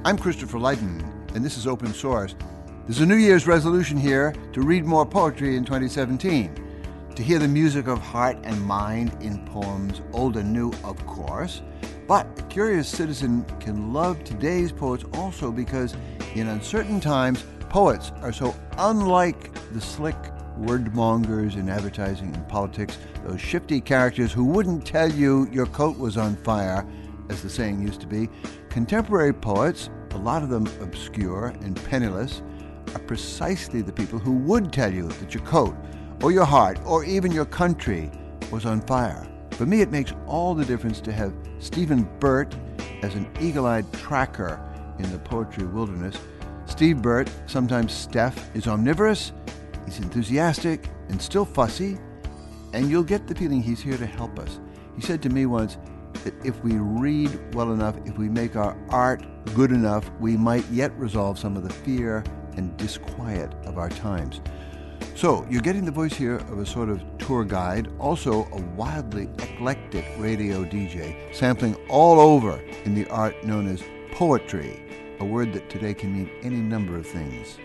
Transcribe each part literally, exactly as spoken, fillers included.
I'm Christopher Lydon, and this is Open Source. There's a New Year's resolution here to read more poetry in twenty seventeen, to hear the music of heart and mind in poems, old and new, of course. But a curious citizen can love today's poets also because in uncertain times, poets are so unlike the slick wordmongers in advertising and politics, those shifty characters who wouldn't tell you your coat was on fire, as the saying used to be. Contemporary poets, a lot of them obscure and penniless, are precisely the people who would tell you that your coat, or your heart, or even your country was on fire. For me, it makes all the difference to have Stephen Burt as an eagle-eyed tracker in the poetry wilderness. Steve Burt, sometimes Steph, is omnivorous, he's enthusiastic and still fussy, and you'll get the feeling he's here to help us. He said to me once that if we read well enough, if we make our art good enough, we might yet resolve some of the fear and disquiet of our times. So you're getting the voice here of a sort of tour guide, also a wildly eclectic radio D J, sampling all over in the art known as poetry, a word that today can mean any number of things.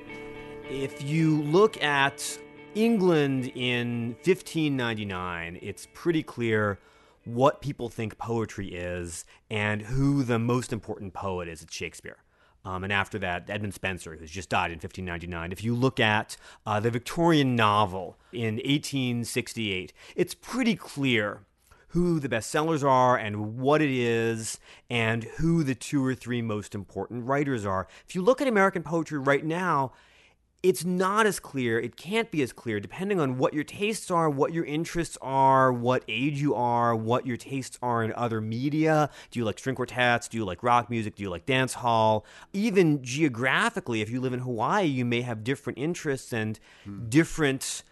If you look at England in fifteen ninety-nine, it's pretty clear what people think poetry is and who the most important poet is. It's Shakespeare. Um, and after that, Edmund Spenser, who's just died in fifteen ninety-nine. If you look at uh, the Victorian novel in eighteen sixty-eight, it's pretty clear who the bestsellers are and what it is and who the two or three most important writers are. If you look at American poetry right now, it's not as clear. It can't be as clear, depending on what your tastes are, what your interests are, what age you are, what your tastes are in other media. Do you like string quartets? Do you like rock music? Do you like dance hall? Even geographically, if you live in Hawaii, you may have different interests and hmm. different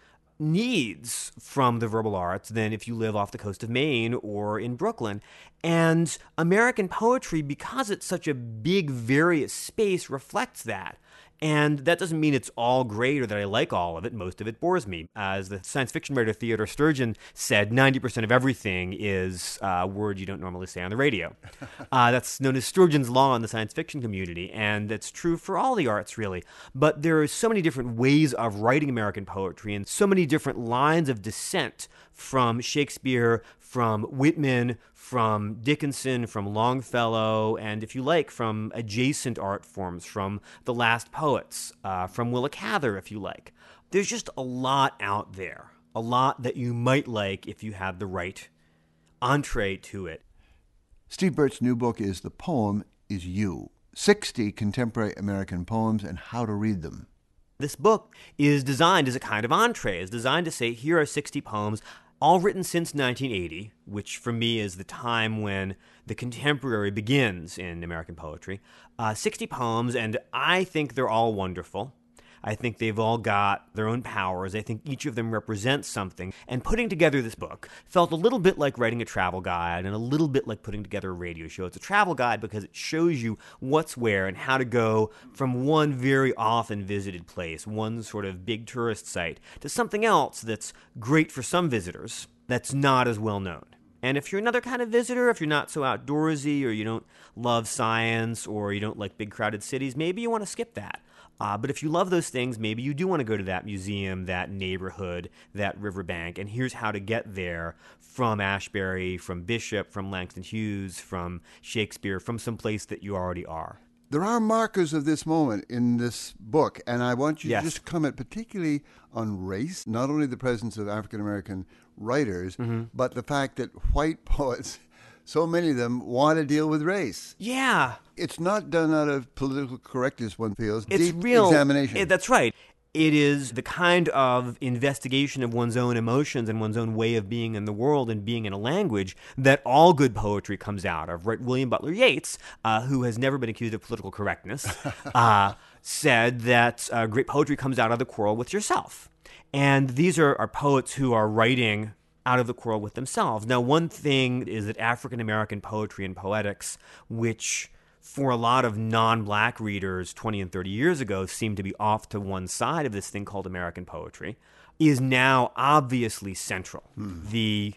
needs from the verbal arts than if you live off the coast of Maine or in Brooklyn. And American poetry, because it's such a big, various space, reflects that. And that doesn't mean it's all great or that I like all of it. Most of it bores me. As the science fiction writer Theodore Sturgeon said, ninety percent of everything is a word you don't normally say on the radio. Uh, that's known as Sturgeon's Law in the science fiction community, and that's true for all the arts, really. But there are so many different ways of writing American poetry and so many different lines of descent from Shakespeare, from Whitman, from Dickinson, from Longfellow, and if you like, from adjacent art forms, from the last poets, uh, from Willa Cather, if you like. There's just a lot out there, a lot that you might like if you have the right entree to it. Steve Burt's new book is The Poem Is You, sixty Contemporary American Poems and How to Read Them. This book is designed as a kind of entree. It's designed to say, here are sixty poems, all written since nineteen eighty, which for me is the time when the contemporary begins in American poetry. Uh, sixty poems, and I think they're all wonderful. I think they've all got their own powers. I think each of them represents something. And putting together this book felt a little bit like writing a travel guide and a little bit like putting together a radio show. It's a travel guide because it shows you what's where and how to go from one very often visited place, one sort of big tourist site, to something else that's great for some visitors that's not as well known. And if you're another kind of visitor, if you're not so outdoorsy or you don't love science or you don't like big crowded cities, maybe you want to skip that. Uh, but if you love those things, maybe you do want to go to that museum, that neighborhood, that riverbank. And here's how to get there from Ashbury, from Bishop, from Langston Hughes, from Shakespeare, from some place that you already are. There are markers of this moment in this book, and I want you yes. to just comment particularly on race, not only the presence of African-American writers, mm-hmm. but the fact that white poets, so many of them, want to deal with race. Yeah. It's not done out of political correctness, one feels. It's Deep real examination. It, that's right. It is the kind of investigation of one's own emotions and one's own way of being in the world and being in a language that all good poetry comes out of. Right? William Butler Yeats, uh, who has never been accused of political correctness, uh, said that uh, great poetry comes out of the quarrel with yourself. And these are, are poets who are writing out of the quarrel with themselves. Now, one thing is that African-American poetry and poetics, which for a lot of non-black readers twenty and thirty years ago seemed to be off to one side of this thing called American poetry, is now obviously central. Hmm. The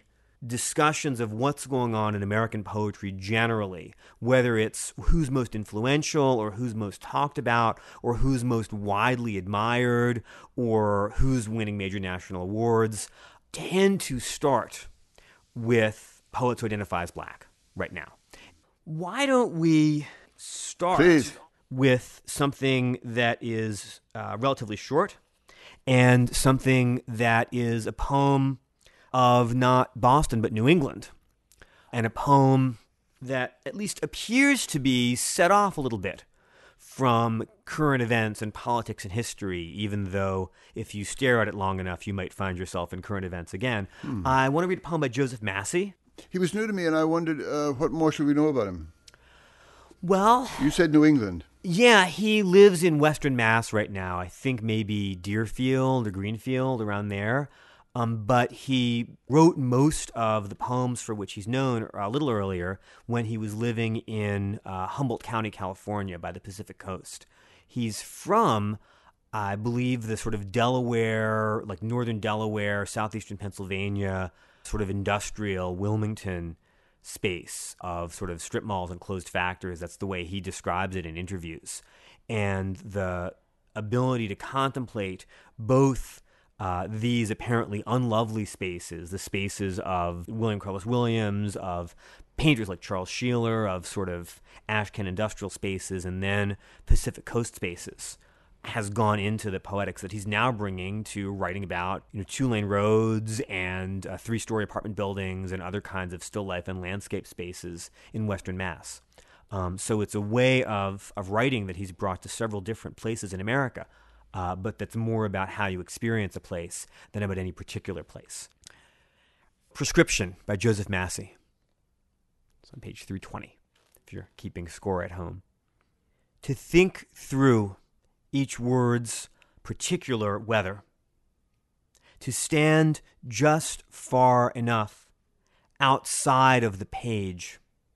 discussions of what's going on in American poetry generally, whether it's who's most influential or who's most talked about or who's most widely admired or who's winning major national awards, tend to start with poets who identify as black right now. Why don't we start Please. with something that is uh, relatively short and something that is a poem of not Boston but New England, and a poem that at least appears to be set off a little bit from current events and politics and history, even though if you stare at it long enough, you might find yourself in current events again. Hmm. I want to read a poem by Joseph Massey. He was new to me, and I wondered, uh, what more should we know about him? Well... You said New England. Yeah, he lives in Western Mass right now. I think maybe Deerfield or Greenfield, around there. Um, but he wrote most of the poems for which he's known a little earlier when he was living in uh, Humboldt County, California, by the Pacific Coast. He's from, I believe, the sort of Delaware, like northern Delaware, southeastern Pennsylvania, sort of industrial Wilmington space of sort of strip malls and closed factories. That's the way he describes it in interviews. And the ability to contemplate both uh, these apparently unlovely spaces, the spaces of William Carlos Williams, of painters like Charles Sheeler, of sort of Ashcan industrial spaces, and then Pacific Coast spaces, has gone into the poetics that he's now bringing to writing about, you know, two-lane roads and uh, three-story apartment buildings and other kinds of still life and landscape spaces in Western Mass. Um, so it's a way of of writing that he's brought to several different places in America, uh, but that's more about how you experience a place than about any particular place. Prescription by Joseph Massey. It's on page three twenty, if you're keeping score at home. To think through each word's particular weather, to stand just far enough outside of the page.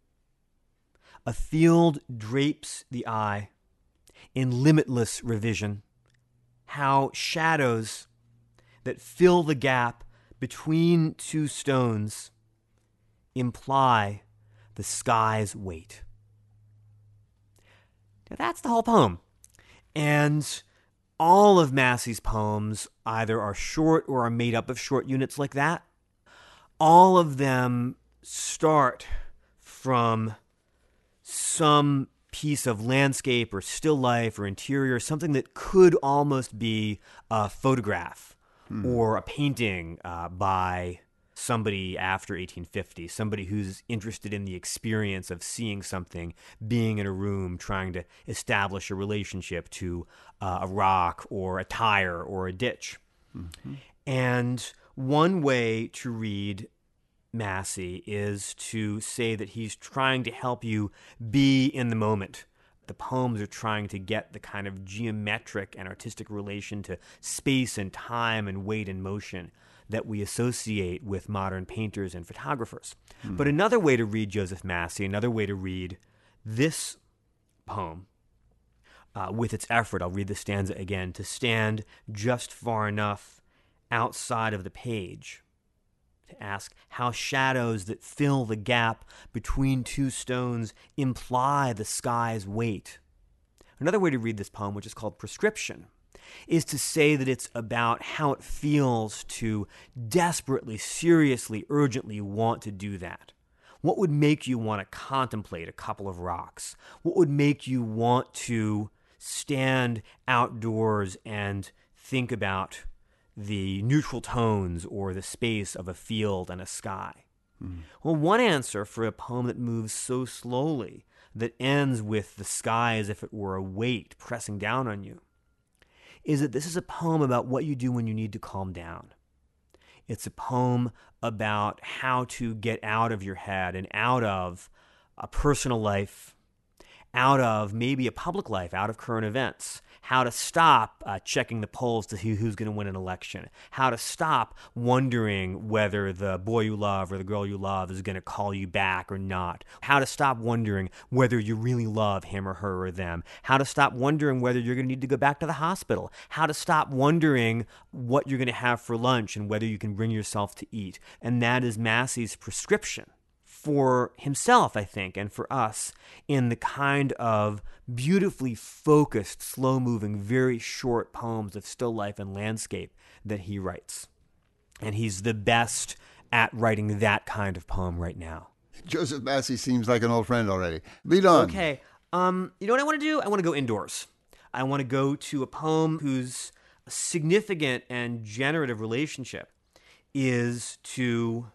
A field drapes the eye in limitless revision, how shadows that fill the gap between two stones imply the sky's weight. Now that's the whole poem. And all of Massey's poems either are short or are made up of short units like that. All of them start from some piece of landscape or still life or interior, something that could almost be a photograph hmm. or a painting uh, by somebody after eighteen fifty, somebody who's interested in the experience of seeing something, being in a room, trying to establish a relationship to uh, a rock or a tire or a ditch. Mm-hmm. And one way to read Massey is to say that he's trying to help you be in the moment. The poems are trying to get the kind of geometric and artistic relation to space and time and weight and motion that we associate with modern painters and photographers. Hmm. But another way to read Joseph Massey, another way to read this poem uh, with its effort, I'll read the stanza again, to stand just far enough outside of the page, to ask how shadows that fill the gap between two stones imply the sky's weight. Another way to read this poem, which is called Prescription, is to say that it's about how it feels to desperately, seriously, urgently want to do that. What would make you want to contemplate a couple of rocks? What would make you want to stand outdoors and think about the neutral tones or the space of a field and a sky? Mm. Well, one answer for a poem that moves so slowly, that ends with the sky as if it were a weight pressing down on you, is that this is a poem about what you do when you need to calm down. It's a poem about how to get out of your head and out of a personal life, out of maybe a public life, out of current events. How to stop uh, checking the polls to see who's going to win an election. How to stop wondering whether the boy you love or the girl you love is going to call you back or not. How to stop wondering whether you really love him or her or them. How to stop wondering whether you're going to need to go back to the hospital. How to stop wondering what you're going to have for lunch and whether you can bring yourself to eat. And that is Massey's prescription for himself, I think, and for us in the kind of beautifully focused, slow-moving, very short poems of still life and landscape that he writes. And he's the best at writing that kind of poem right now. Joseph Massey seems like an old friend already. Lead on. Okay. Um, you know what I want to do? I want to go indoors. I want to go to a poem whose significant and generative relationship is to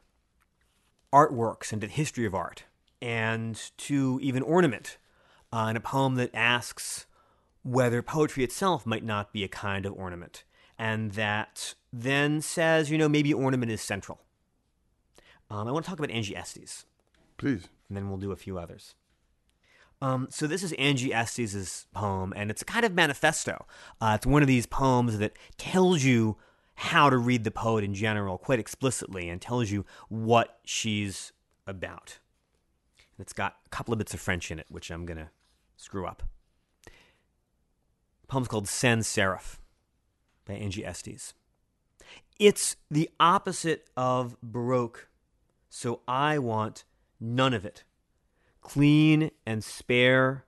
artworks and to the history of art, and to even ornament, uh, in a poem that asks whether poetry itself might not be a kind of ornament, and that then says, you know, maybe ornament is central. Um, I want to talk about Angie Estes. Please. And then we'll do a few others. Um, so this is Angie Estes' poem, and it's a kind of manifesto. Uh, it's one of these poems that tells you how to read the poet in general quite explicitly and tells you what she's about. And it's got a couple of bits of French in it, which I'm going to screw up. The poem's called Sans Serif by Angie Estes. It's the opposite of Baroque, so I want none of it. Clean and spare.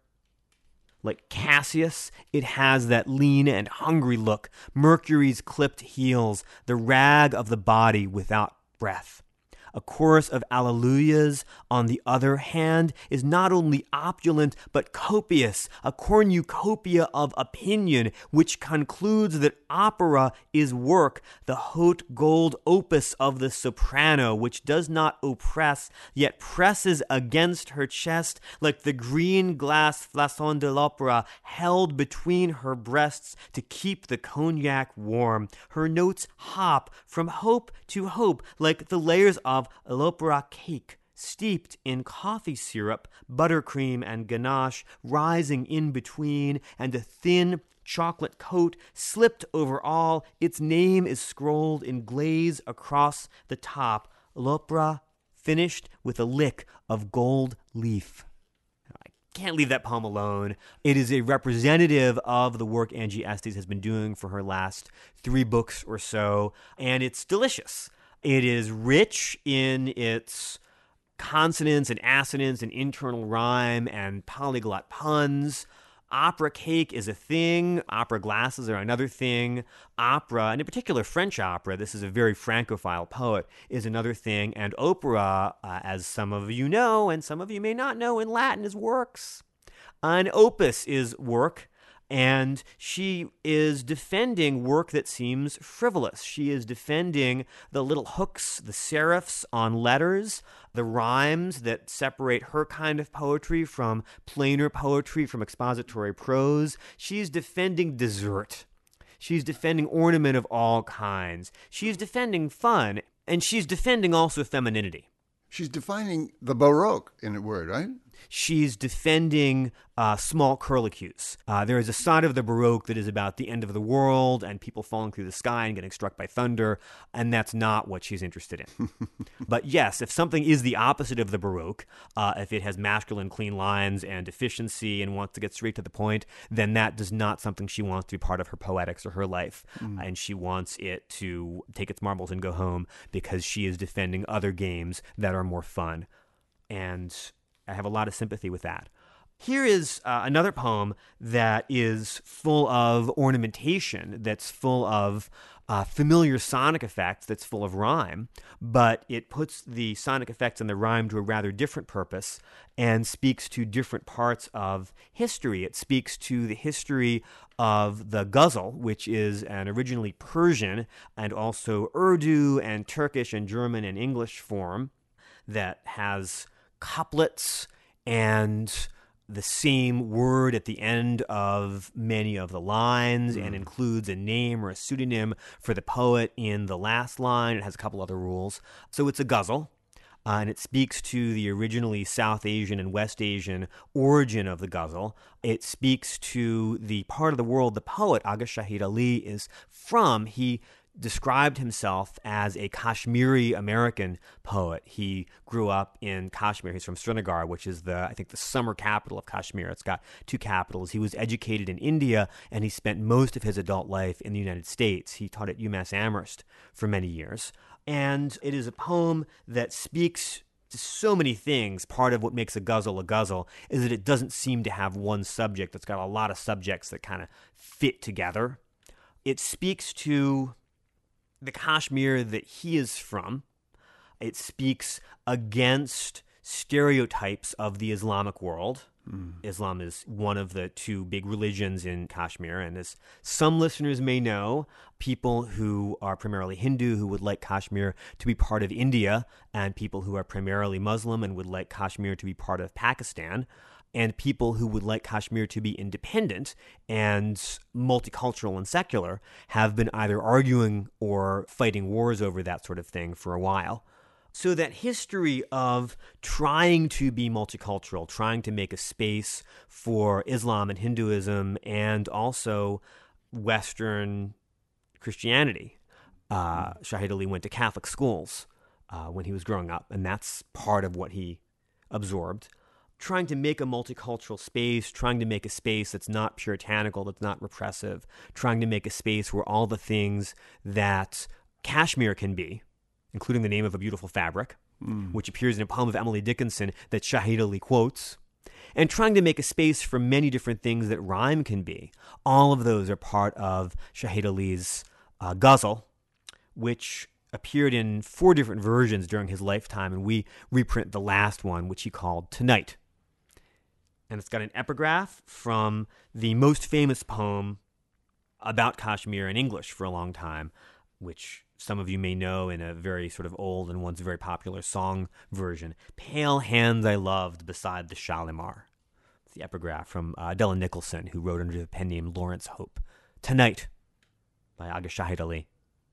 Like Cassius, it has that lean and hungry look, Mercury's clipped heels, the rag of the body without breath. A chorus of alleluias, on the other hand, is not only opulent but copious, a cornucopia of opinion, which concludes that opera is work, the haute gold opus of the soprano, which does not oppress, yet presses against her chest like the green glass flasson de l'opera held between her breasts to keep the cognac warm. Her notes hop from hope to hope like the layers of l'opera cake, steeped in coffee syrup, buttercream, and ganache, rising in between, and a thin chocolate coat slipped over all. Its name is scrolled in glaze across the top. L'opera, finished with a lick of gold leaf. I can't leave that poem alone. It is a representative of the work Angie Estes has been doing for her last three books or so, and it's delicious. It is rich in its consonants and assonance and internal rhyme and polyglot puns. Opera cake is a thing. Opera glasses are another thing. Opera, and in particular French opera, this is a very Francophile poet, is another thing. And opera, uh, as some of you know and some of you may not know in Latin, is works. An opus is work. And she is defending work that seems frivolous. She is defending the little hooks, the serifs on letters, the rhymes that separate her kind of poetry from plainer poetry, from expository prose. She's defending dessert. She's defending ornament of all kinds. She's defending fun, and she's defending also femininity. She's defining the Baroque, in a word, right? She's defending uh, small curlicues. Uh, there is a side of the Baroque that is about the end of the world and people falling through the sky and getting struck by thunder, and that's not what she's interested in. But yes, if something is the opposite of the Baroque, uh, if it has masculine clean lines and efficiency and wants to get straight to the point, then that is not something she wants to be part of her poetics or her life. Mm. And she wants it to take its marbles and go home because she is defending other games that are more fun. And I have a lot of sympathy with that. Here is uh, another poem that is full of ornamentation, that's full of uh, familiar sonic effects, that's full of rhyme, but it puts the sonic effects and the rhyme to a rather different purpose and speaks to different parts of history. It speaks to the history of the ghazal, which is an originally Persian and also Urdu and Turkish and German and English form that has couplets and the same word at the end of many of the lines, mm. and includes a name or a pseudonym for the poet in the last line. It has a couple other rules. So it's a ghazal. uh, and it speaks to the originally South Asian and West Asian origin of the ghazal. It speaks to the part of the world the poet Agha Shahid Ali is from. He described himself as a Kashmiri American poet. He grew up in Kashmir. He's from Srinagar, which is the, I think, the summer capital of Kashmir. It's got two capitals. He was educated in India, and he spent most of his adult life in the United States. He taught at UMass Amherst for many years. And it is a poem that speaks to so many things. Part of what makes a ghazal a ghazal is that it doesn't seem to have one subject. It's got a lot of subjects that kind of fit together. It speaks to the Kashmir that he is from. It speaks against stereotypes of the Islamic world. Mm. Islam is one of the two big religions in Kashmir, and as some listeners may know, people who are primarily Hindu who would like Kashmir to be part of India, and people who are primarily Muslim and would like Kashmir to be part of Pakistan, and people who would like Kashmir to be independent and multicultural and secular have been either arguing or fighting wars over that sort of thing for a while. So that history of trying to be multicultural, trying to make a space for Islam and Hinduism and also Western Christianity. Uh, Shahid Ali went to Catholic schools uh, when he was growing up, and that's part of what he absorbed. Trying to make a multicultural space, trying to make a space that's not puritanical, that's not repressive, trying to make a space where all the things that Kashmir can be, including the name of a beautiful fabric, mm. which appears in a poem of Emily Dickinson that Shahid Ali quotes, and trying to make a space for many different things that rhyme can be. All of those are part of Shahid Ali's uh, ghazal, which appeared in four different versions during his lifetime, and we reprint the last one, which he called Tonight. And it's got an epigraph from the most famous poem about Kashmir in English for a long time, which some of you may know in a very sort of old and once very popular song version. Pale hands I loved beside the Shalimar. It's the epigraph from uh, Della Nicholson, who wrote under the pen name Lawrence Hope. Tonight, by Agha Shahid Ali.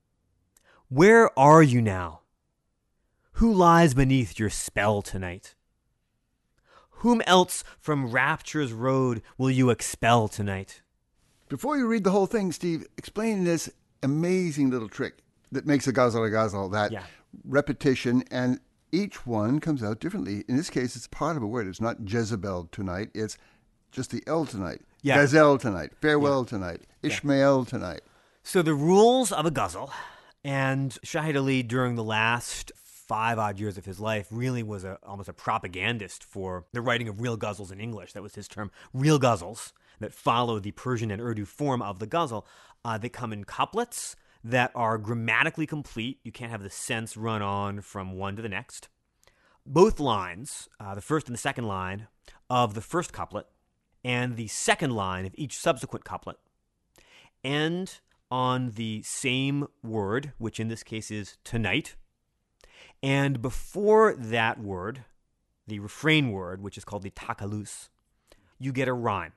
Where are you now? Who lies beneath your spell tonight? Whom else from rapture's road will you expel tonight? Before you read the whole thing, Steve, explain this amazing little trick that makes a ghazal a ghazal, that yeah. repetition, and each one comes out differently. In this case, it's part of a word. It's not Jezebel tonight. It's just the L tonight. Yeah. Gazelle tonight. Farewell yeah. tonight. Ishmael yeah. tonight. So the rules of a ghazal, and Shahid Ali during the last five odd years of his life really was a, almost a propagandist for the writing of real ghazals in English. That was his term, real ghazals, that follow the Persian and Urdu form of the ghazal. Uh, they come in couplets that are grammatically complete. You can't have the sense run on from one to the next. Both lines, uh, the first and the second line of the first couplet and the second line of each subsequent couplet, end on the same word, which in this case is tonight. And before that word, the refrain word, which is called the takalus, you get a rhyme.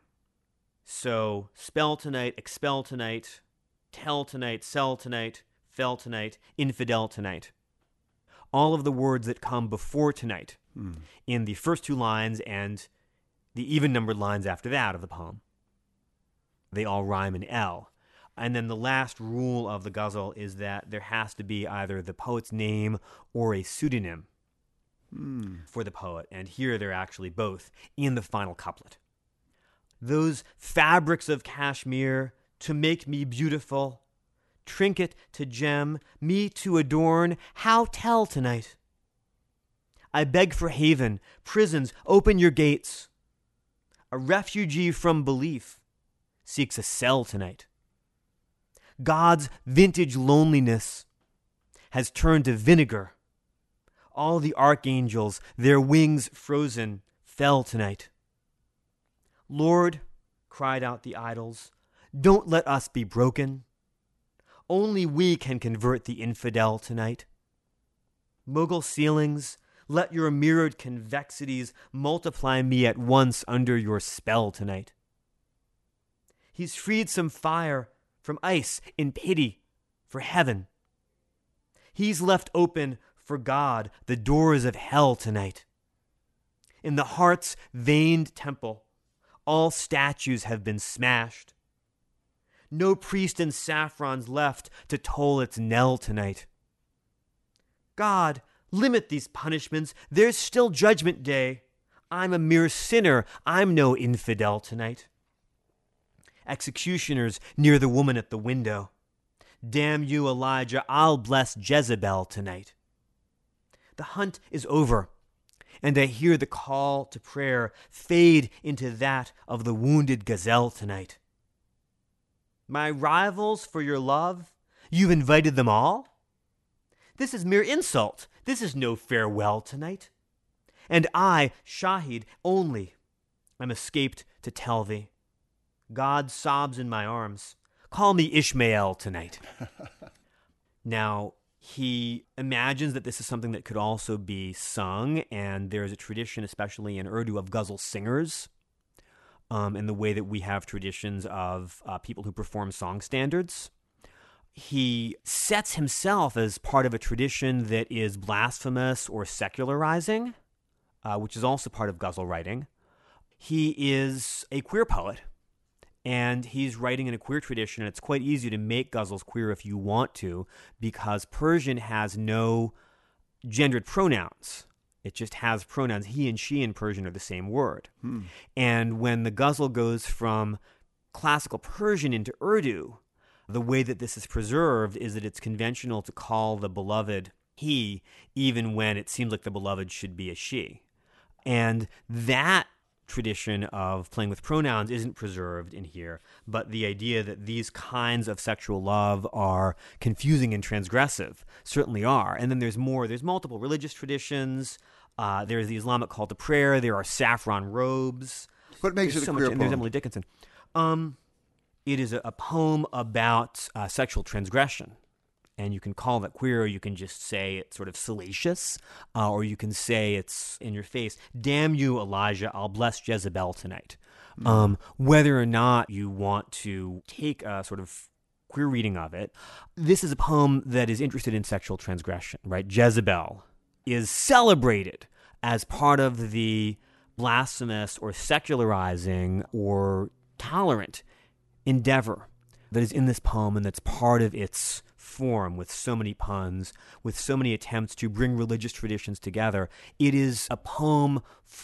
So spell tonight, expel tonight, tell tonight, sell tonight, fell tonight, infidel tonight. All of the words that come before tonight mm. in the first two lines and the even-numbered lines after that of the poem, they all rhyme in L. And then the last rule of the ghazal is that there has to be either the poet's name or a pseudonym mm. for the poet. And here they're actually both in the final couplet. Those fabrics of Kashmir to make me beautiful, trinket to gem, me to adorn, how tell tonight? I beg for haven, prisons, open your gates. A refugee from belief seeks a cell tonight. God's vintage loneliness has turned to vinegar. All the archangels, their wings frozen, fell tonight. Lord, cried out the idols, don't let us be broken. Only we can convert the infidel tonight. Mughal ceilings, let your mirrored convexities multiply me at once under your spell tonight. He's freed some fire from ice in pity for heaven. He's left open for God the doors of hell tonight. In the heart's veined temple, all statues have been smashed. No priest in saffron's left to toll its knell tonight. God, limit these punishments. There's still judgment day. I'm a mere sinner. I'm no infidel tonight. Executioners near the woman at the window. Damn you, Elijah, I'll bless Jezebel tonight. The hunt is over, and I hear the call to prayer fade into that of the wounded gazelle tonight. My rivals for your love, you've invited them all? This is mere insult. This is no farewell tonight. And I, Shahid, only am escaped to tell thee. God sobs in my arms. Call me Ishmael tonight. Now, he imagines that this is something that could also be sung, and there's a tradition, especially in Urdu, of ghazal singers, um, in the way that we have traditions of uh, people who perform song standards. He sets himself as part of a tradition that is blasphemous or secularizing, uh, which is also part of ghazal writing. He is a queer poet, and he's writing in a queer tradition, and it's quite easy to make ghazals queer if you want to, because Persian has no gendered pronouns. It just has pronouns. He and she in Persian are the same word. Hmm. And when the ghazal goes from classical Persian into Urdu, the way that this is preserved is that it's conventional to call the beloved he, even when it seems like the beloved should be a she. And that tradition of playing with pronouns isn't preserved in here, but the idea that these kinds of sexual love are confusing and transgressive certainly are. And then there's more. There's multiple religious traditions. Uh, there's the Islamic call to prayer. There are saffron robes. What makes there's it a so queer much, poem? And there's Emily Dickinson. Um, it is a, a poem about uh, sexual transgression. And you can call that queer, or you can just say it's sort of salacious, uh, or you can say it's in your face. Damn you, Elijah, I'll bless Jezebel tonight. Mm. Um, whether or not you want to take a sort of queer reading of it, this is a poem that is interested in sexual transgression, right? Jezebel is celebrated as part of the blasphemous or secularizing or tolerant endeavor that is in this poem, and that's part of its form, with so many puns, with so many attempts to bring religious traditions together. It is a poem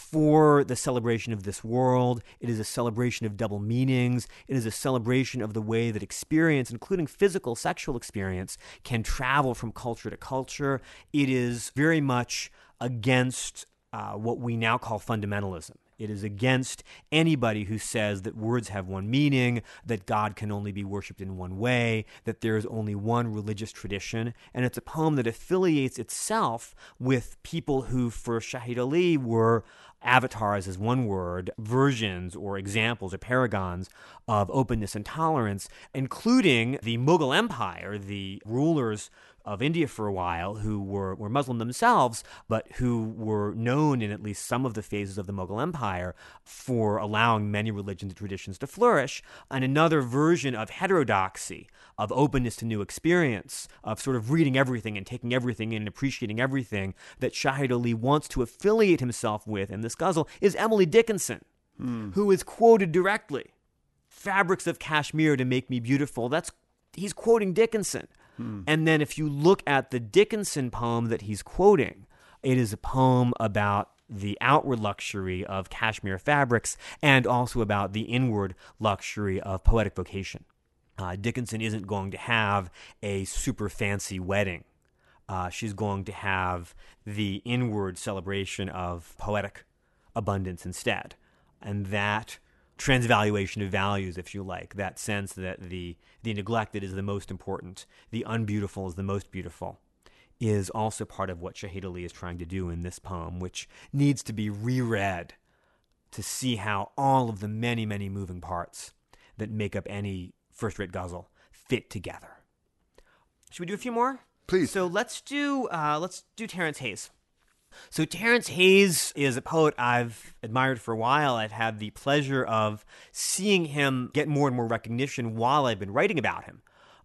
for the celebration of this world. It is a celebration of double meanings. It is a celebration of the way that experience, including physical, sexual experience, can travel from culture to culture. It is very much against uh, what we now call fundamentalism. It is against anybody who says that words have one meaning, that God can only be worshipped in one way, that there is only one religious tradition. And it's a poem that affiliates itself with people who, for Shahid Ali, were avatars is one word, versions or examples or paragons of openness and tolerance, including the Mughal Empire, the rulers of India for a while, who were, were Muslim themselves, but who were known in at least some of the phases of the Mughal Empire for allowing many religions and traditions to flourish, and another version of heterodoxy, of openness to new experience, of sort of reading everything and taking everything in and appreciating everything that Shahid Ali wants to affiliate himself with in this ghazal, is Emily Dickinson, hmm. who is quoted directly. Fabrics of Kashmir to make me beautiful. That's he's quoting Dickinson. Hmm. And then if you look at the Dickinson poem that he's quoting, it is a poem about the outward luxury of Kashmir fabrics and also about the inward luxury of poetic vocation. Uh, Dickinson isn't going to have a super fancy wedding. Uh, she's going to have the inward celebration of poetic abundance instead. And that transvaluation of values, if you like, that sense that the the neglected is the most important, the unbeautiful is the most beautiful, is also part of what Shahid Ali is trying to do in this poem, which needs to be reread to see how all of the many, many moving parts that make up any first-rate ghazal fit together. Should we do a few more? Please. So let's do uh, let's do Terence Hayes. So Terence Hayes is a poet I've admired for a while. I've had the pleasure of seeing him get more and more recognition while I've been writing about him.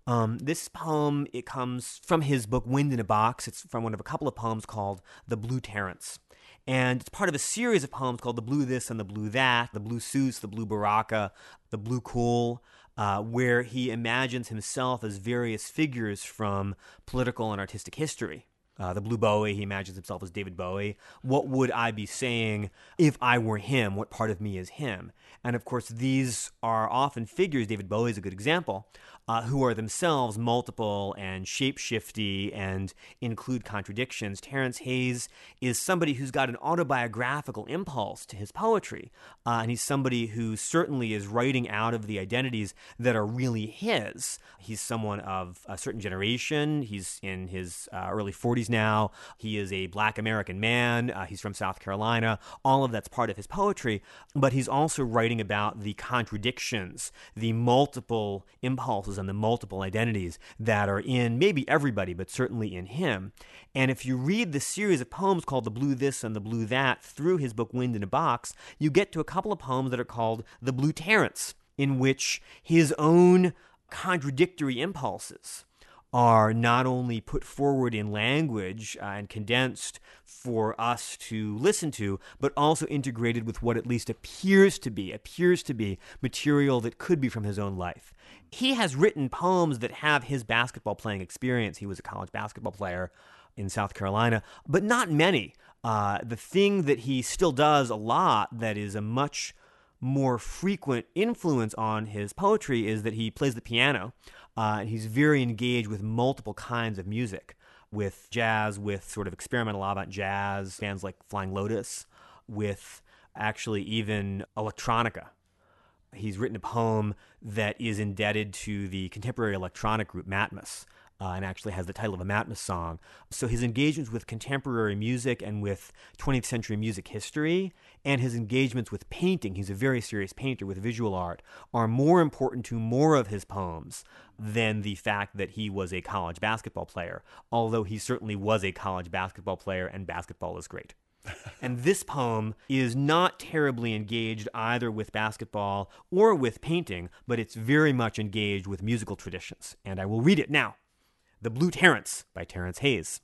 Um, this poem, it comes from his book Wind in a Box. It's from one of a couple of poems called The Blue Terence. And it's part of a series of poems called The Blue This and The Blue That, The Blue Seuss, The Blue Baraka, The Blue Cool, uh, where he imagines himself as various figures from political and artistic history. Uh, the Blue Bowie, he imagines himself as David Bowie. What would I be saying if I were him? What part of me is him? And of course, these are often figures, David Bowie is a good example, uh, who are themselves multiple and shape-shifty and include contradictions. Terence Hayes is somebody who's got an autobiographical impulse to his poetry, uh, and he's somebody who certainly is writing out of the identities that are really his. He's someone of a certain generation. He's in his uh, early forties now. He is a black American man. Uh, he's from South Carolina. All of that's part of his poetry, but he's also writing about the contradictions, the multiple impulses and the multiple identities that are in maybe everybody, but certainly in him. And if you read the series of poems called The Blue This and The Blue That through his book Wind in a Box, you get to a couple of poems that are called The Blue Terence, in which his own contradictory impulses are not only put forward in language uh, and condensed for us to listen to, but also integrated with what at least appears to be, appears to be material that could be from his own life. He has written poems that have his basketball playing experience. He was a college basketball player in South Carolina, but not many. Uh, the thing that he still does a lot that is a much more frequent influence on his poetry is that he plays the piano. Uh, and he's very engaged with multiple kinds of music, with jazz, with sort of experimental avant jazz, bands like Flying Lotus, with actually even electronica. He's written a poem that is indebted to the contemporary electronic group Matmos, uh, and actually has the title of a Matmos song. So his engagements with contemporary music and with twentieth century music history, and his engagements with painting — he's a very serious painter with visual art — are more important to more of his poems than the fact that he was a college basketball player, although he certainly was a college basketball player, and basketball is great. And this poem is not terribly engaged either with basketball or with painting, but it's very much engaged with musical traditions. And I will read it now. The Blue Terence by Terence Hayes.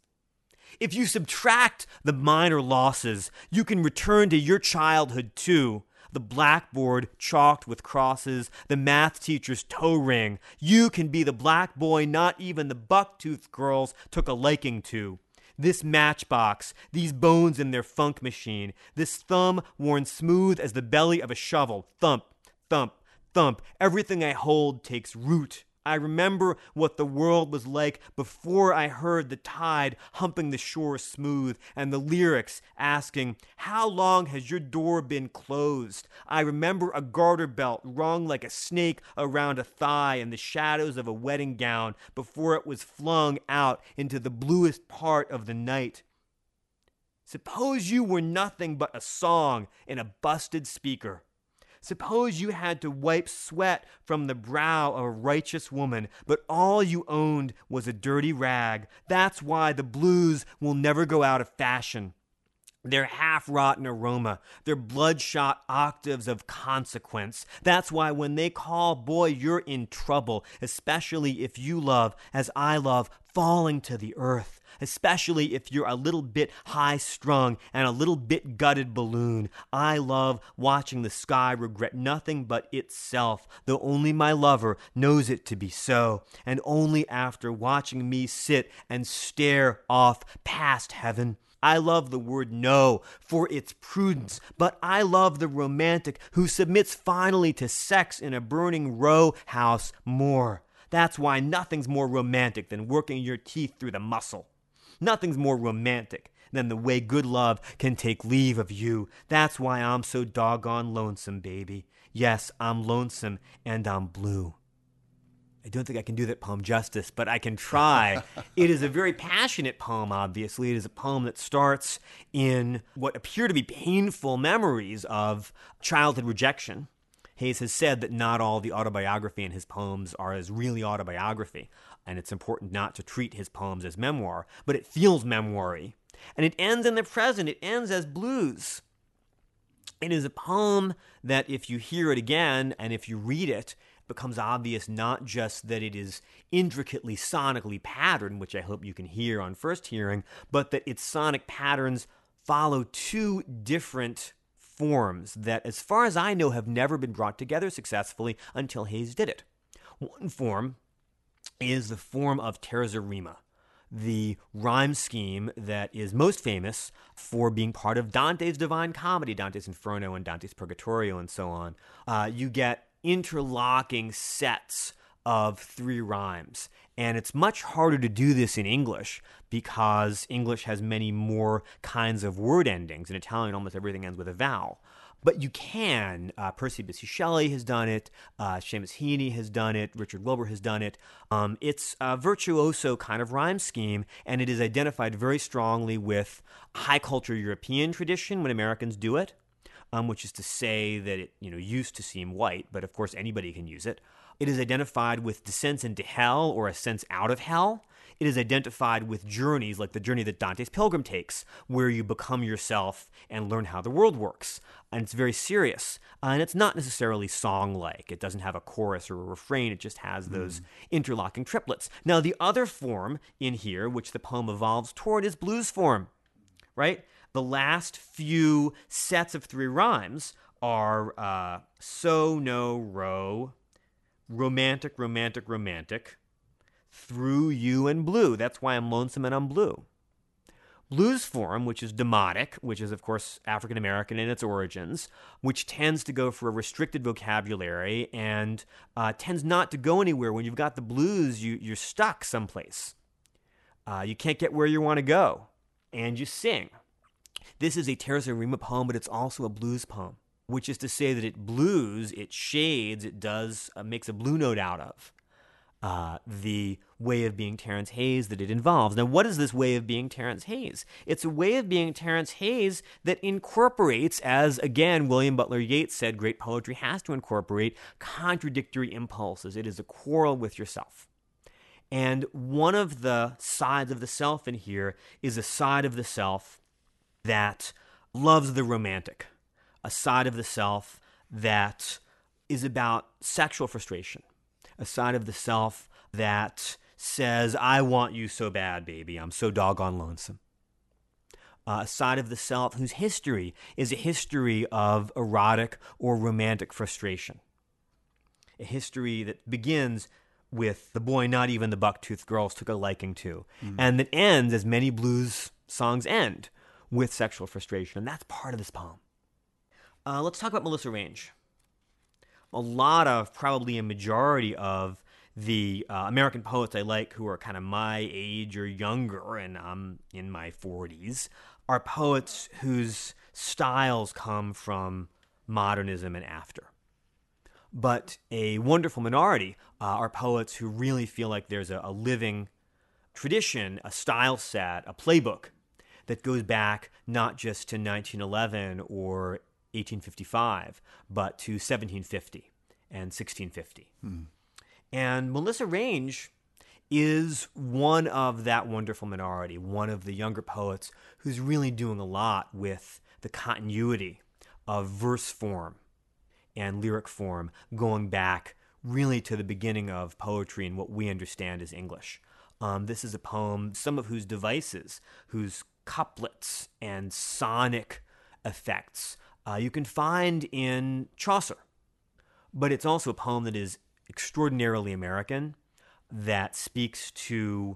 If you subtract the minor losses, you can return to your childhood too. The blackboard chalked with crosses, the math teacher's toe ring. You can be the black boy not even the buck-toothed girls took a liking to. This matchbox, these bones in their funk machine, this thumb worn smooth as the belly of a shovel. Thump, thump, thump. Everything I hold takes root. I remember what the world was like before I heard the tide humping the shore smooth, and the lyrics asking, how long has your door been closed? I remember a garter belt wrung like a snake around a thigh in the shadows of a wedding gown before it was flung out into the bluest part of the night. Suppose you were nothing but a song in a busted speaker. Suppose you had to wipe sweat from the brow of a righteous woman, but all you owned was a dirty rag. That's why the blues will never go out of fashion. Their half-rotten aroma, their bloodshot octaves of consequence. That's why when they call, boy, you're in trouble, especially if you love, as I love, falling to the earth. Especially if you're a little bit high-strung and a little bit gutted balloon. I love watching the sky regret nothing but itself, though only my lover knows it to be so, and only after watching me sit and stare off past heaven. I love the word no for its prudence, but I love the romantic who submits finally to sex in a burning row house more. That's why nothing's more romantic than working your teeth through the muscle. Nothing's more romantic than the way good love can take leave of you. That's why I'm so doggone lonesome, baby. Yes, I'm lonesome and I'm blue. I don't think I can do that poem justice, but I can try. It is a very passionate poem, obviously. It is a poem that starts in what appear to be painful memories of childhood rejection. Hayes has said that not all the autobiography in his poems are as really autobiography, and it's important not to treat his poems as memoir, but it feels memoir-y. And it ends in the present. It ends as blues. It is a poem that if you hear it again and if you read it, it becomes obvious not just that it is intricately sonically patterned, which I hope you can hear on first hearing, but that its sonic patterns follow two different forms that, as far as I know, have never been brought together successfully until Hayes did it. One form is the form of terza rima, the rhyme scheme that is most famous for being part of Dante's Divine Comedy, Dante's Inferno and Dante's Purgatorio and so on. Uh, you get interlocking sets of three rhymes. And it's much harder to do this in English because English has many more kinds of word endings. In Italian, almost everything ends with a vowel. But you can. Uh, Percy Bysshe Shelley has done it. Uh, Seamus Heaney has done it. Richard Wilbur has done it. Um, it's a virtuoso kind of rhyme scheme, and it is identified very strongly with high culture European tradition when Americans do it, um, which is to say that it you know used to seem white, but of course anybody can use it. It is identified with descents into hell or ascents out of hell. It is identified with journeys like the journey that Dante's Pilgrim takes, where you become yourself and learn how the world works. And it's very serious. Uh, and it's not necessarily song-like. It doesn't have a chorus or a refrain. It just has those mm. interlocking triplets. Now, the other form in here, which the poem evolves toward, is blues form, right? The last few sets of three rhymes are uh, so, no, ro, romantic, romantic, romantic, through you and blue. That's why I'm lonesome and I'm blue. Blues form, which is demotic, which is, of course, African-American in its origins, which tends to go for a restricted vocabulary and uh, tends not to go anywhere. When you've got the blues, you, you're stuck someplace. Uh, you can't get where you want to go, and you sing. This is a terza rima poem, but it's also a blues poem, which is to say that it blues, it shades, it does, uh, makes a blue note out of uh, the way of being Terence Hayes that it involves. Now, what is this way of being Terence Hayes? It's a way of being Terence Hayes that incorporates, as, again, William Butler Yeats said, great poetry has to incorporate contradictory impulses. It is a quarrel with yourself. And one of the sides of the self in here is a side of the self that loves the romantic, a side of the self that is about sexual frustration, a side of the self that says, I want you so bad, baby, I'm so doggone lonesome. Uh, a side of the self whose history is a history of erotic or romantic frustration. A history that begins with the boy not even the buck-toothed girls took a liking to, mm. and that ends, as many blues songs end, with sexual frustration. And that's part of this poem. Uh, let's talk about Melissa Range. A lot of, probably a majority of the uh, American poets I like who are kind of my age or younger, and I'm in my forties, are poets whose styles come from modernism and after. But a wonderful minority uh, are poets who really feel like there's a, a living tradition, a style set, a playbook that goes back not just to nineteen eleven or eighteen fifty-five, but to seventeen fifty and sixteen fifty. Hmm. And Melissa Range is one of that wonderful minority, one of the younger poets who's really doing a lot with the continuity of verse form and lyric form, going back really to the beginning of poetry and what we understand as English. Um, this is a poem, some of whose devices, whose couplets and sonic effects uh, you can find in Chaucer. But it's also a poem that is extraordinarily American, that speaks to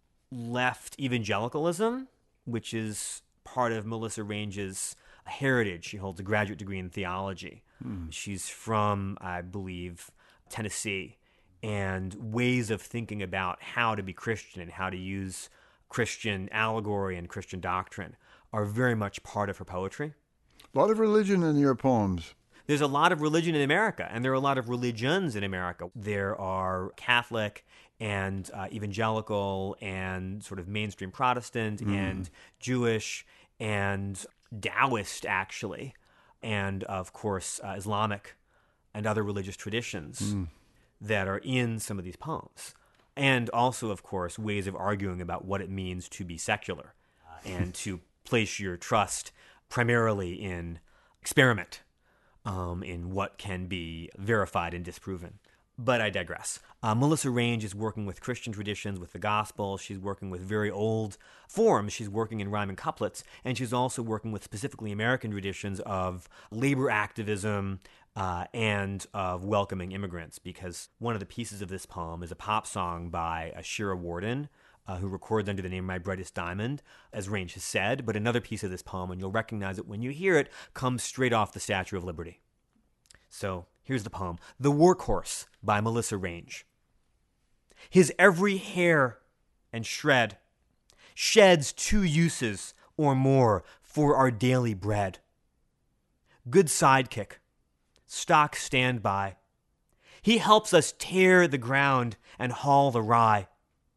left evangelicalism, which is part of Melissa Range's heritage. She holds a graduate degree in theology. Hmm. She's from, I believe, Tennessee, and ways of thinking about how to be Christian and how to use Christian allegory and Christian doctrine are very much part of her poetry. A lot of religion in your poems. There's a lot of religion in America, and there are a lot of religions in America. There are Catholic and uh, evangelical and sort of mainstream Protestant mm. and Jewish and Taoist, actually, and, of course, uh, Islamic and other religious traditions mm. that are in some of these poems. And also, of course, ways of arguing about what it means to be secular and to place your trust primarily in experiment um, in what can be verified and disproven. But I digress. Uh, Melissa Range is working with Christian traditions, with the gospel. She's working with very old forms. She's working in rhyme and couplets. And she's also working with specifically American traditions of labor activism uh, and of welcoming immigrants. Because one of the pieces of this poem is a pop song by uh, Shira Worden, uh, who records under the name My Brightest Diamond, as Range has said. But another piece of this poem, and you'll recognize it when you hear it, comes straight off the Statue of Liberty. So here's the poem, The Workhorse by Melissa Range. His every hair and shred sheds two uses or more for our daily bread. Good sidekick, stock standby. He helps us tear the ground and haul the rye.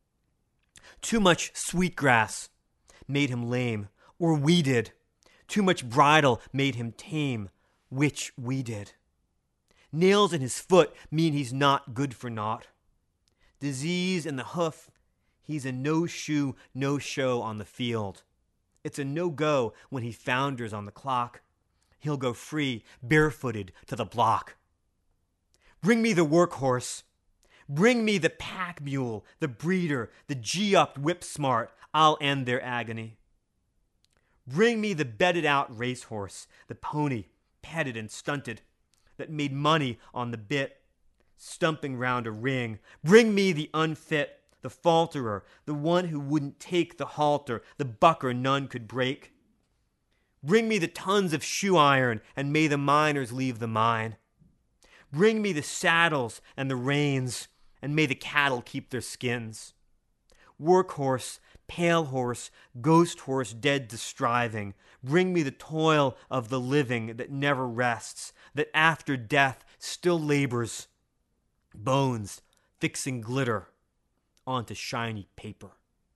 Too much sweetgrass made him lame, or we did. Too much bridle made him tame, which we did. Nails in his foot mean he's not good for naught. Disease in the hoof, he's a no-shoe, no-show on the field. It's a no-go when he founders on the clock. He'll go free, barefooted to the block. Bring me the workhorse. Bring me the pack mule, the breeder, the G-upped whip smart. I'll end their agony. Bring me the bedded-out racehorse, the pony, petted and stunted, that made money on the bit, stumping round a ring. Bring me the unfit, the falterer, the one who wouldn't take the halter, the bucker none could break. Bring me the tons of shoe iron, and may the miners leave the mine. Bring me the saddles and the reins, and may the cattle keep their skins. Workhorse, pale horse, ghost horse dead to striving, bring me the toil of the living that never rests, that after death still labors, bones fixing glitter onto shiny paper.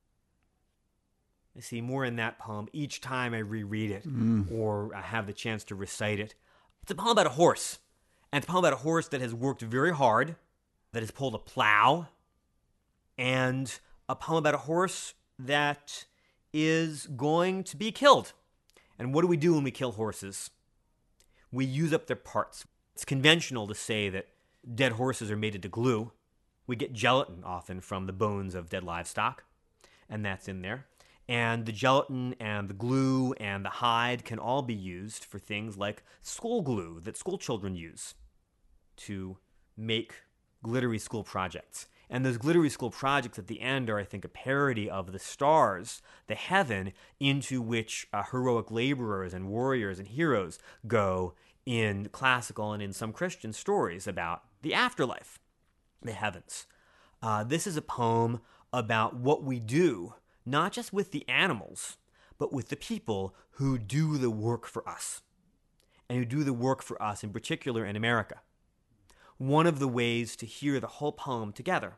I see more in that poem each time I reread it mm. or I have the chance to recite it. It's a poem about a horse, and it's a poem about a horse that has worked very hard, that has pulled a plow, and a poem about a horse that is going to be killed. And what do we do when we kill horses? We use up their parts. It's conventional to say that dead horses are made into glue. We get gelatin often from the bones of dead livestock, and that's in there. And the gelatin and the glue and the hide can all be used for things like school glue that school children use to make glittery school projects. And those glittery school projects at the end are, I think, a parody of the stars, the heaven, into which uh, heroic laborers and warriors and heroes go in classical and in some Christian stories about the afterlife, the heavens. Uh, this is a poem about what we do, not just with the animals, but with the people who do the work for us, and who do the work for us, in particular in America. One of the ways to hear the whole poem together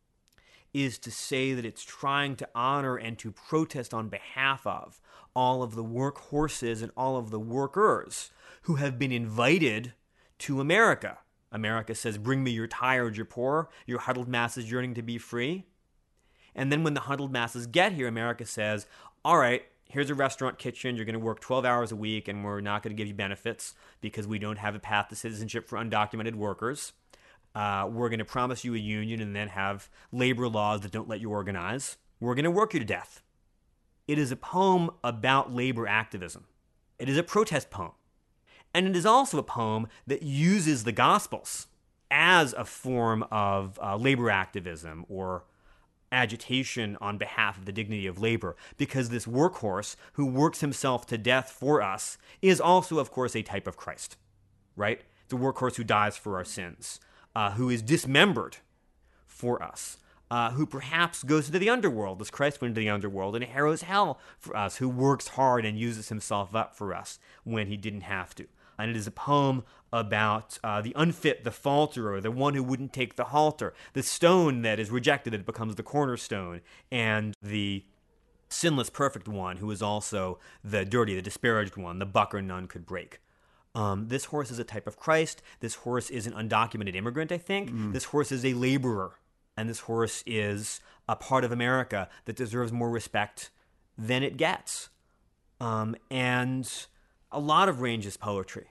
is to say that it's trying to honor and to protest on behalf of all of the workhorses and all of the workers who have been invited to America. America says, bring me your tired, your poor, your huddled masses yearning to be free. And then when the huddled masses get here, America says, all right, here's a restaurant kitchen, you're going to work twelve hours a week, and we're not going to give you benefits because we don't have a path to citizenship for undocumented workers. Uh, we're going to promise you a union and then have labor laws that don't let you organize. We're going to work you to death. It is a poem about labor activism. It is a protest poem. And it is also a poem that uses the Gospels as a form of uh, labor activism or agitation on behalf of the dignity of labor, because this workhorse who works himself to death for us is also, of course, a type of Christ, right? It's a workhorse who dies for our sins, uh, who is dismembered for us, uh, who perhaps goes into the underworld as Christ went into the underworld and harrows hell for us, who works hard and uses himself up for us when he didn't have to. And it is a poem about uh, the unfit, the falterer, the one who wouldn't take the halter, the stone that is rejected that becomes the cornerstone, and the sinless, perfect one who is also the dirty, the disparaged one, the bucker none could break. Um, this horse is a type of Christ. This horse is an undocumented immigrant, I think. Mm. This horse is a laborer. And this horse is a part of America that deserves more respect than it gets. Um, and a lot of Range's poetry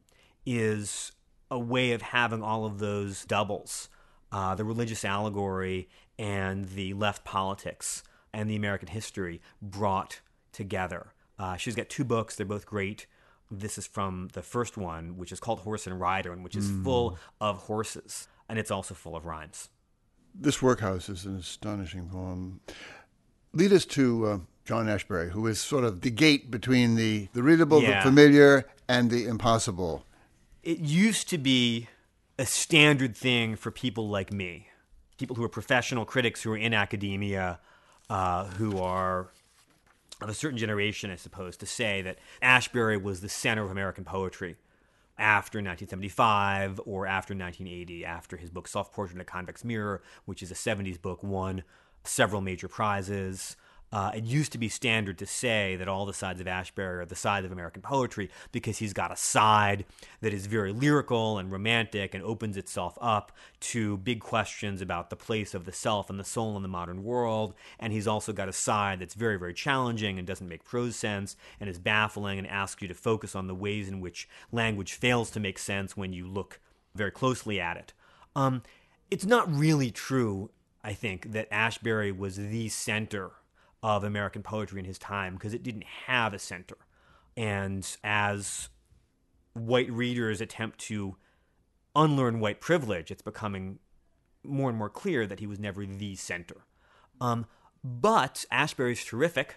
is a way of having all of those doubles, uh, the religious allegory and the left politics and the American history brought together. Uh, she's got two books. They're both great. This is from the first one, which is called Horse and Rider, and which is mm. full of horses, and it's also full of rhymes. This Workhouse is an astonishing poem. Lead us to uh, John Ashbery, who is sort of the gate between the, the readable, yeah. the familiar, and the impossible. It used to be a standard thing for people like me, people who are professional critics who are in academia, uh, who are of a certain generation, I suppose, to say that Ashbery was the center of American poetry after nineteen seventy-five or after nineteen eighty, after his book Self-Portrait in a Convex Mirror, which is a seventies book, won several major prizes. Uh, it used to be standard to say that all the sides of Ashbery are the side of American poetry because he's got a side that is very lyrical and romantic and opens itself up to big questions about the place of the self and the soul in the modern world. And he's also got a side that's very, very challenging and doesn't make prose sense and is baffling and asks you to focus on the ways in which language fails to make sense when you look very closely at it. Um, it's not really true, I think, that Ashbery was the center of American poetry in his time, because it didn't have a center. And as white readers attempt to unlearn white privilege, it's becoming more and more clear that he was never the center. Um, but Ashbery's terrific.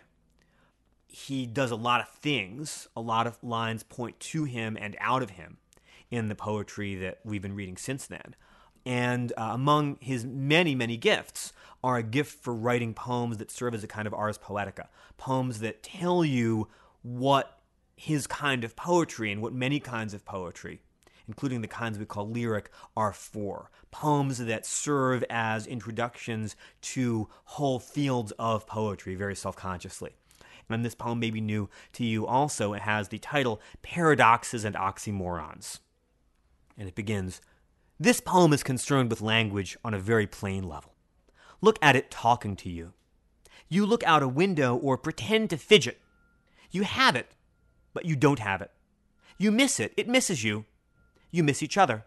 He does a lot of things. A lot of lines point to him and out of him in the poetry that we've been reading since then. And uh, among his many, many gifts are a gift for writing poems that serve as a kind of ars poetica, poems that tell you what his kind of poetry and what many kinds of poetry, including the kinds we call lyric, are for. Poems that serve as introductions to whole fields of poetry very self-consciously. And this poem may be new to you also. It has the title Paradoxes and Oxymorons. And it begins, "This poem is concerned with language on a very plain level. Look at it talking to you. You look out a window or pretend to fidget. You have it, but you don't have it. You miss it, it misses you. You miss each other.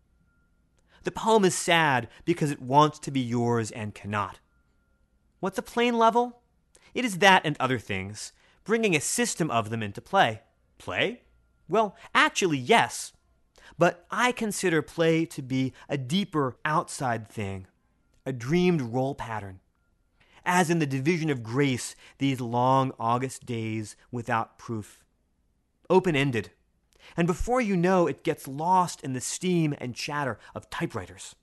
The poem is sad because it wants to be yours and cannot. What's a plain level? It is that and other things, bringing a system of them into play. Play? Well, actually, yes. But I consider play to be a deeper outside thing, a dreamed role pattern. As in the division of grace, these long August days without proof. Open-ended. And before you know, it gets lost in the steam and chatter of typewriters.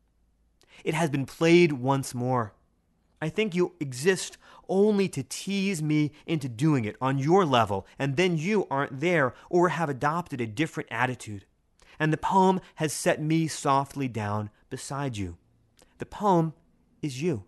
It has been played once more. I think you exist only to tease me into doing it on your level, and then you aren't there or have adopted a different attitude. And the poem has set me softly down beside you. The poem is you."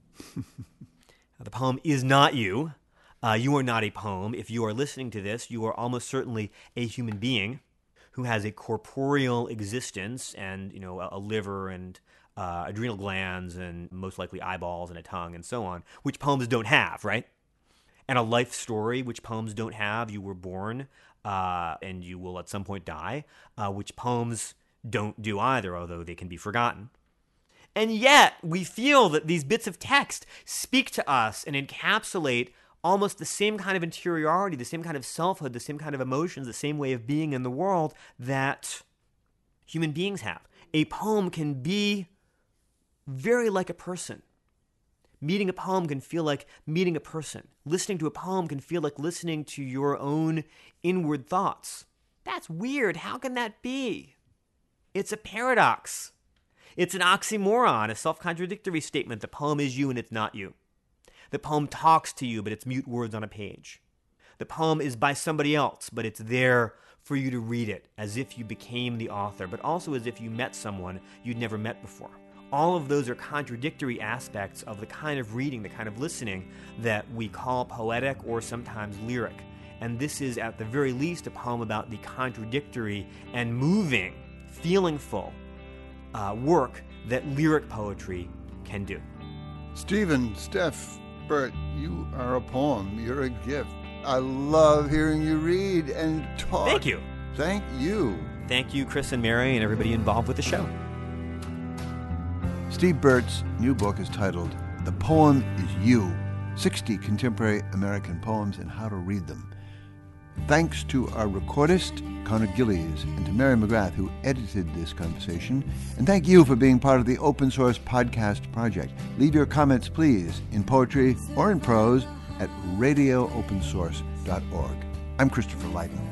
The poem is not you. Uh, you are not a poem. If you are listening to this, you are almost certainly a human being who has a corporeal existence and, you know, a, a liver and uh, adrenal glands and most likely eyeballs and a tongue and so on, which poems don't have, right? And a life story, which poems don't have. You were born uh, and you will at some point die, uh, which poems don't do either, although they can be forgotten. And yet, we feel that these bits of text speak to us and encapsulate almost the same kind of interiority, the same kind of selfhood, the same kind of emotions, the same way of being in the world that human beings have. A poem can be very like a person. Meeting a poem can feel like meeting a person. Listening to a poem can feel like listening to your own inward thoughts. That's weird. How can that be? It's a paradox. It's an oxymoron, a self-contradictory statement. The poem is you and it's not you. The poem talks to you, but it's mute words on a page. The poem is by somebody else, but it's there for you to read it as if you became the author, but also as if you met someone you'd never met before. All of those are contradictory aspects of the kind of reading, the kind of listening that we call poetic or sometimes lyric. And this is, at the very least, a poem about the contradictory and moving, feelingful uh, work that lyric poetry can do. Stephen, Steph, Bert, you are a poem. You're a gift. I love hearing you read and talk. Thank you. Thank you. Thank you, Chris and Mary, and everybody involved with the show. Steve Burt's new book is titled The Poem is You, sixty Contemporary American Poems and How to Read Them. Thanks to our recordist, Connor Gillies, and to Mary McGrath, who edited this conversation. And thank you for being part of the Open Source Podcast Project. Leave your comments, please, in poetry or in prose at radio open source dot org. I'm Christopher Lydon.